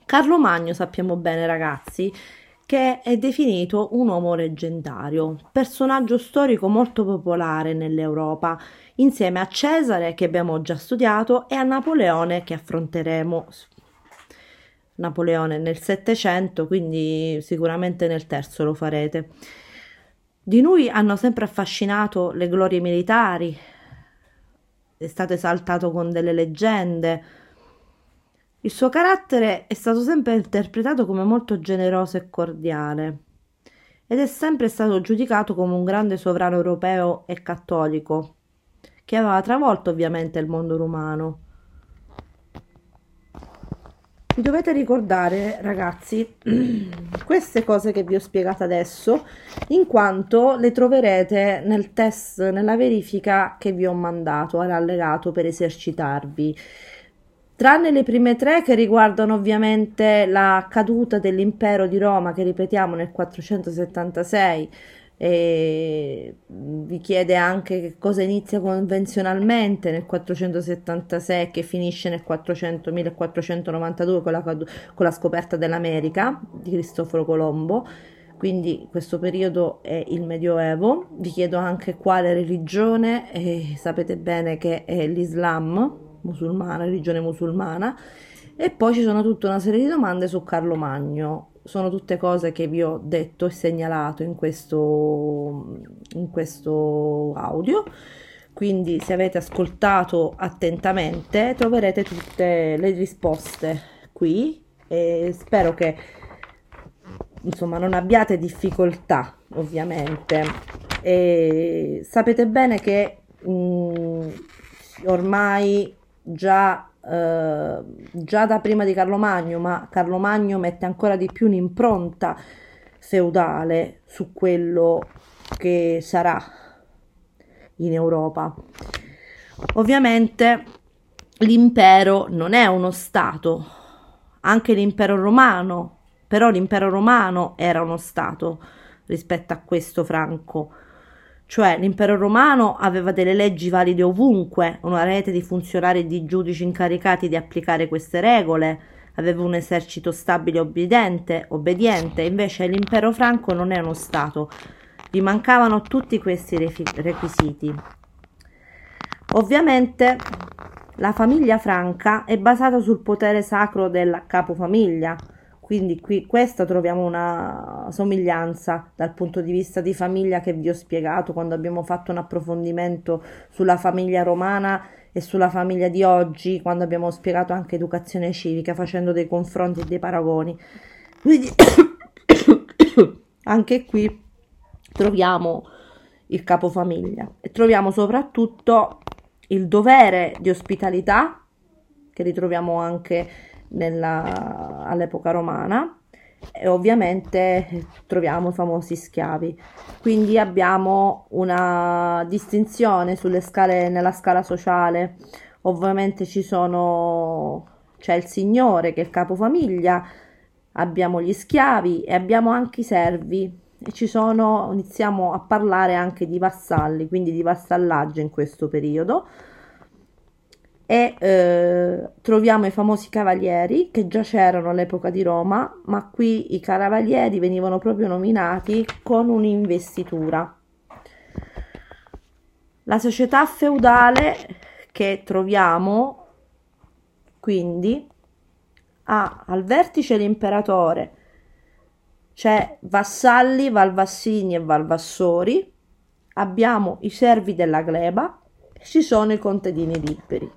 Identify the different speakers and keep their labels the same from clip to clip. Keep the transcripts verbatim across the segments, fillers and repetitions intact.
Speaker 1: Carlo Magno sappiamo bene, ragazzi, che è definito un uomo leggendario, personaggio storico molto popolare nell'Europa, insieme a Cesare, che abbiamo già studiato, e a Napoleone, che affronteremo. Napoleone nel settecento, quindi sicuramente nel terzo lo farete. Di lui hanno sempre affascinato le glorie militari, è stato esaltato con delle leggende. Il suo carattere è stato sempre interpretato come molto generoso e cordiale ed è sempre stato giudicato come un grande sovrano europeo e cattolico che aveva travolto ovviamente il mondo romano. Vi dovete ricordare, ragazzi, queste cose che vi ho spiegato adesso, in quanto le troverete nel test, nella verifica che vi ho mandato all'allegato per esercitarvi. Tranne le prime tre, che riguardano ovviamente la caduta dell'impero di Roma, che ripetiamo nel quattrocentosettantasei, e vi chiede anche che cosa inizia convenzionalmente nel quattrocentosettantasei e che finisce nel quattrocento, millequattrocentonovantadue con la, con la scoperta dell'America di Cristoforo Colombo. Quindi questo periodo è il Medioevo. Vi chiedo anche quale religione, e sapete bene che è l'Islam, musulmana, religione musulmana. E poi ci sono tutta una serie di domande su Carlo Magno. Sono tutte cose che vi ho detto e segnalato in questo, in questo audio, quindi se avete ascoltato attentamente troverete tutte le risposte qui e spero che insomma non abbiate difficoltà, ovviamente. E sapete bene che mh, ormai già Uh, già da prima di Carlo Magno, ma Carlo Magno mette ancora di più un'impronta feudale su quello che sarà in Europa. Ovviamente l'impero non è uno stato, anche l'impero romano, però l'impero romano era uno stato rispetto a questo franco. Cioè l'impero romano aveva delle leggi valide ovunque, una rete di funzionari e di giudici incaricati di applicare queste regole, aveva un esercito stabile e obbediente, obbediente, invece l'impero franco non è uno stato, gli mancavano tutti questi requisiti. Ovviamente la famiglia franca è basata sul potere sacro del capofamiglia, quindi qui questa troviamo una somiglianza dal punto di vista di famiglia che vi ho spiegato quando abbiamo fatto un approfondimento sulla famiglia romana e sulla famiglia di oggi, quando abbiamo spiegato anche educazione civica facendo dei confronti e dei paragoni. Quindi anche qui troviamo il capofamiglia e troviamo soprattutto il dovere di ospitalità che ritroviamo anche nella, all'epoca romana, e ovviamente troviamo i famosi schiavi. Quindi abbiamo una distinzione sulle scale, nella scala sociale. Ovviamente ci sono, c'è il signore che è il capofamiglia, abbiamo gli schiavi e abbiamo anche i servi, e ci sono, iniziamo a parlare anche di vassalli, quindi di vassallaggio in questo periodo. E eh, troviamo i famosi cavalieri che già c'erano all'epoca di Roma, ma qui i cavalieri venivano proprio nominati con un'investitura. La società feudale che troviamo quindi ha al vertice l'imperatore, c'è vassalli, valvassini e valvassori, abbiamo i servi della gleba e ci sono i contadini liberi.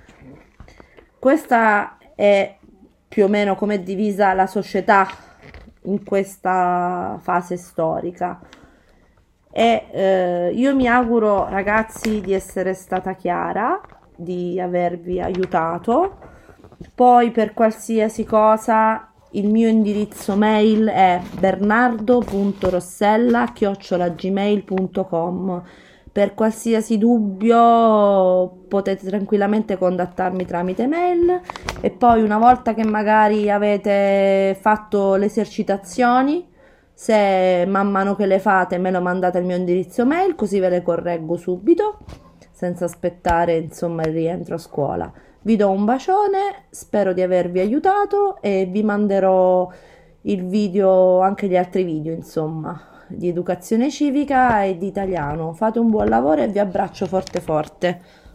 Speaker 1: Questa è più o meno come è divisa la società in questa fase storica e eh, io mi auguro, ragazzi, di essere stata chiara, di avervi aiutato. Poi per qualsiasi cosa il mio indirizzo mail è bernardo punto rossella chiocciola gmail punto com. Per qualsiasi dubbio potete tranquillamente contattarmi tramite mail, e poi una volta che magari avete fatto le esercitazioni, se man mano che le fate me lo mandate al mio indirizzo mail, così ve le correggo subito senza aspettare insomma il rientro a scuola. Vi do un bacione, spero di avervi aiutato e vi manderò il video, anche gli altri video, insomma, di educazione civica e di italiano. Fate un buon lavoro e vi abbraccio forte forte.